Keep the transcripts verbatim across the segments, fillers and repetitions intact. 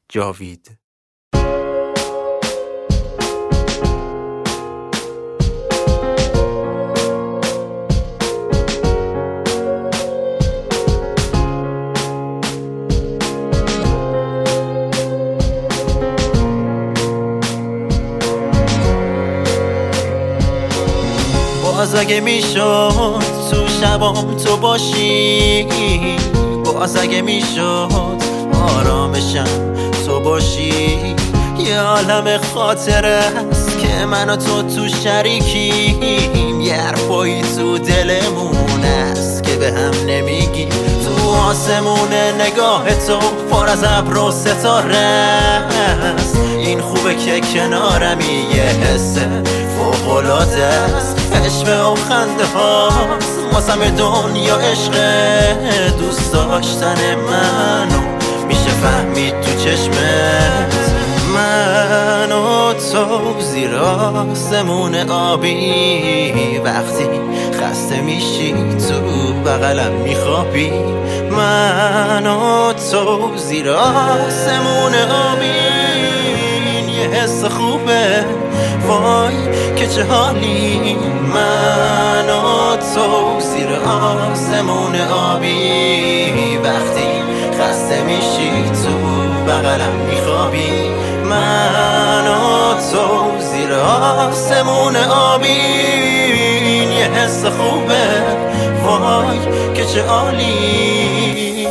جاوید. باز اگه میشد تو شبام تو باشی، باز اگه میشد آرامشم تو باشی، یه عالم خاطر است که من و تو تو شریکیم، یه حرفایی تو دلمون است که به هم نمیگیم. تو آسمون نگاه تو پر از ابر و ستاره است، این خوبه که کنارمی یه حس فوق‌العاده است. عشق و خنده هاست واسم دنیا، عشق دوست داشتن منو میشه فهمید تو چشمت. من و تو زیر آسمون آبی، وقتی خسته میشی تو بغلم میخوابی. من و تو زیر آسمون آبی، یه حس خوبه وای که چه حالی. من و تو زیر آسمون آبی، وقتی خسته میشی تو بغلم میخوابی. من و تو زیر آسمون آبی، یه حس خوبه وای که چه عالی.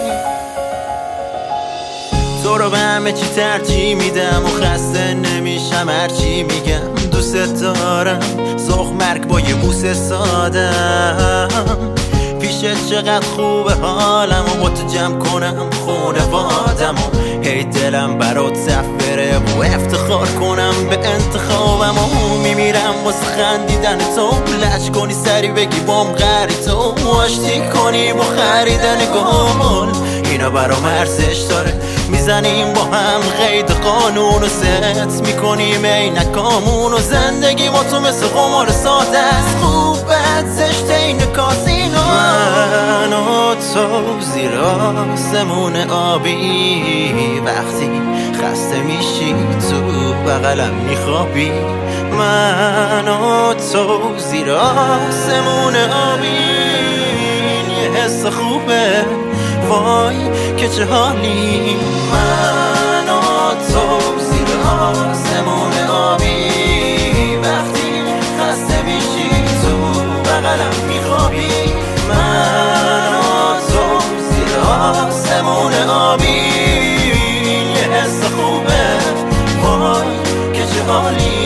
تو رو به همه چی ترجیح میدم و خسته نمیشم هرچی میگم. دوست دارم ذوق مرگ با یه بوسه سادم، پیشت چقدر خوبه حالم و با تو جمع کنم خونوادم و هی دلم برات صف بره و افتخار کنم به انتخابم و میمیرم واسه خندیدن تو. لج کنی سری بگی بام غری تو، آشتی کنی با خریدن گل، اینا برام ارزش داره. میزنیم با هم قید قانون و ست میکنیم عینکامون و زندگی ما تو مثل قمار ساده است، خوب بد زشت این کازینو. من و تو زیر آسمون آبی، وقتی خسته میشی تو بغلم میخوابی. من و تو زیر آسمون آبی، یه حس خوبه وای که چه حالی. من و تو زیر آسمون آبی، وقتی خسته میشی تو بغلم میخوابی. من و تو زیر آسمون آبی، یه حس خوبه وای که چه حالی.